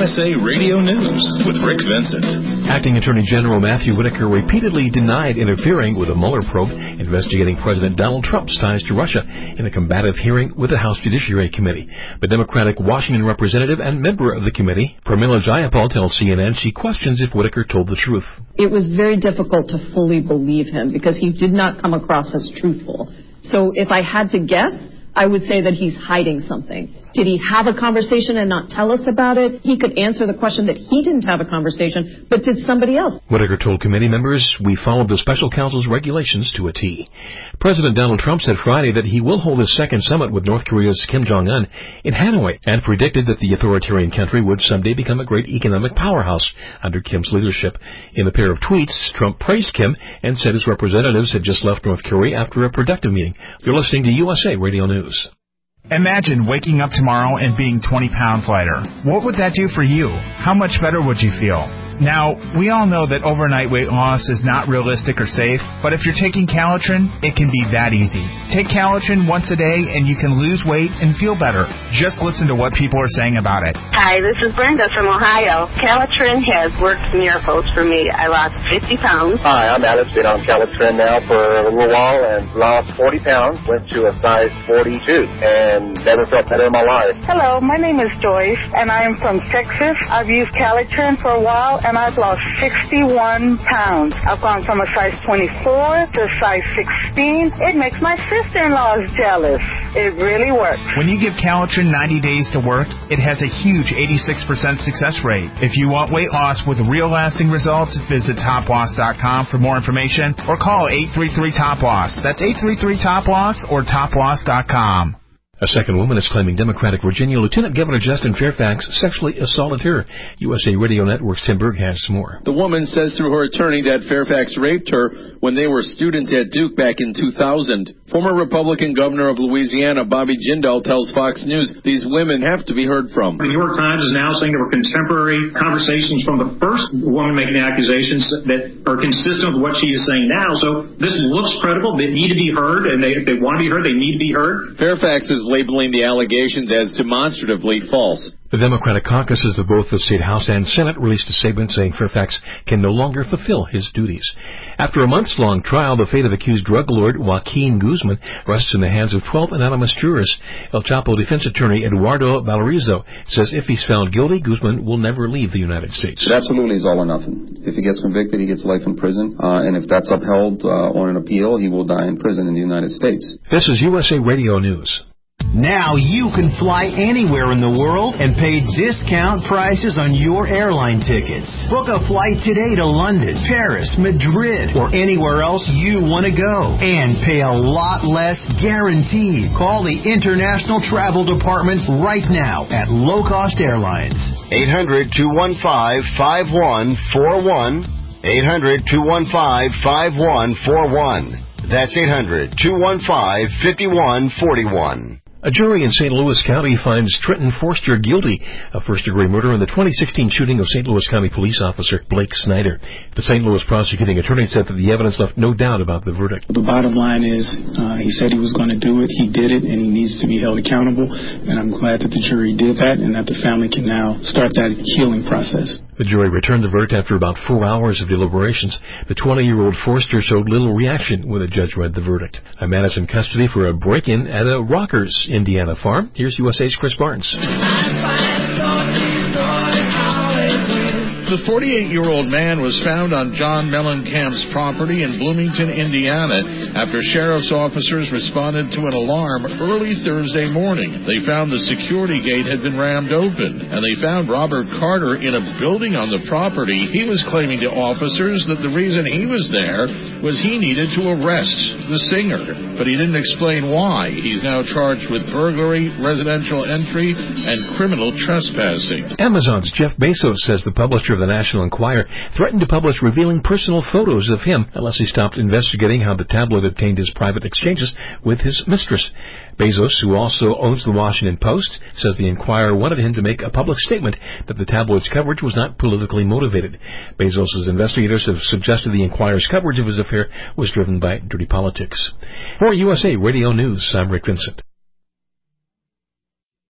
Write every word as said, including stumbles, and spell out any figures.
S A Radio News with Rick Vincent. Acting Attorney General Matthew Whitaker repeatedly denied interfering with a Mueller probe investigating President Donald Trump's ties to Russia in a combative hearing with the House Judiciary Committee. The Democratic Washington representative and member of the committee, Pramila Jayapal, tells C N N she questions if Whitaker told the truth. It was very difficult to fully believe him because he did not come across as truthful. So if I had to guess, I would say that he's hiding something. Did he have a conversation and not tell us about it? He could answer the question that he didn't have a conversation, but did somebody else? Whitaker told committee members, we followed the special counsel's regulations to a T. President Donald Trump said Friday that he will hold his second summit with North Korea's Kim Jong-un in Hanoi and predicted that the authoritarian country would someday become a great economic powerhouse under Kim's leadership. In a pair of tweets, Trump praised Kim and said his representatives had just left North Korea after a productive meeting. You're listening to U S A Radio News. Imagine waking up tomorrow and being twenty pounds lighter. What would that do for you? How much better would you feel? Now, we all know that overnight weight loss is not realistic or safe, but if you're taking Calitrin, it can be that easy. Take Calitrin once a day and you can lose weight and feel better. Just listen to what people are saying about it. Hi, this is Brenda from Ohio. Calitrin has worked miracles for me. I lost fifty pounds. Hi, I'm Alex. Been on Calitrin now for a little while and lost forty pounds. Went to a size forty-two and never felt better in my life. Hello, my name is Joyce and I am from Texas. I've used Calitrin for a while and I've lost sixty-one pounds. I've gone from a size twenty-four to a size sixteen. It makes my sister-in-law jealous. It really works. When you give Calitrin ninety days to work, it has a huge eighty-six percent success rate. If you want weight loss with real lasting results, visit top loss dot com for more information or call eight three three top loss. That's eight three three top loss or top loss dot com. A second woman is claiming Democratic Virginia Lieutenant Governor Justin Fairfax sexually assaulted her. U S A Radio Network's Tim Berg has more. The woman says through her attorney that Fairfax raped her when they were students at Duke back in two thousand. Former Republican Governor of Louisiana, Bobby Jindal, tells Fox News these women have to be heard from. The New York Times is now saying there were contemporary conversations from the first woman making the accusations that are consistent with what she is saying now. So this looks credible. They need to be heard, and they, if they want to be heard, they need to be heard. Fairfax is labeling the allegations as demonstratively false. The Democratic caucuses of both the State House and Senate released a statement saying Fairfax can no longer fulfill his duties. After a months-long trial, the fate of accused drug lord Joaquin Guzman rests in the hands of twelve anonymous jurors. El Chapo defense attorney Eduardo Valorizo says if he's found guilty, Guzman will never leave the United States. It absolutely is all or nothing. If he gets convicted, he gets life in prison. Uh, and if that's upheld uh, on an appeal, he will die in prison in the United States. This is U S A Radio News. Now you can fly anywhere in the world and pay discount prices on your airline tickets. Book a flight today to London, Paris, Madrid, or anywhere else you want to go. And pay a lot less guaranteed. Call the International Travel Department right now at Low Cost Airlines. eight hundred, two one five, five one four one. eight hundred, two one five, five one four one. That's eight hundred, two one five, five one four one. A jury in Saint Louis County finds Trenton Forster guilty of first-degree murder in the twenty sixteen shooting of Saint Louis County police officer Blake Snyder. The Saint Louis prosecuting attorney said that the evidence left no doubt about the verdict. The bottom line is uh, he said he was going to do it. He did it, and he needs to be held accountable. And I'm glad that the jury did that and that the family can now start that healing process. The jury returned the verdict after about four hours of deliberations. The twenty-year-old Forster showed little reaction when the judge read the verdict. A man is in custody for a break-in at a Rockers, Indiana farm. Here's U S A's Chris Barnes. The forty-eight-year-old man was found on John Mellencamp's property in Bloomington, Indiana, after sheriff's officers responded to an alarm early Thursday morning. They found the security gate had been rammed open, and they found Robert Carter in a building on the property. He was claiming to officers that the reason he was there was he needed to arrest the singer, but he didn't explain why. He's now charged with burglary, residential entry, and criminal trespassing. Amazon's Jeff Bezos says the publisher of the National Enquirer threatened to publish revealing personal photos of him unless he stopped investigating how the tabloid obtained his private exchanges with his mistress. Bezos, who also owns the Washington Post, says the Enquirer wanted him to make a public statement that the tabloid's coverage was not politically motivated. Bezos' investigators have suggested the Enquirer's coverage of his affair was driven by dirty politics. For U S A Radio News, I'm Rick Vincent.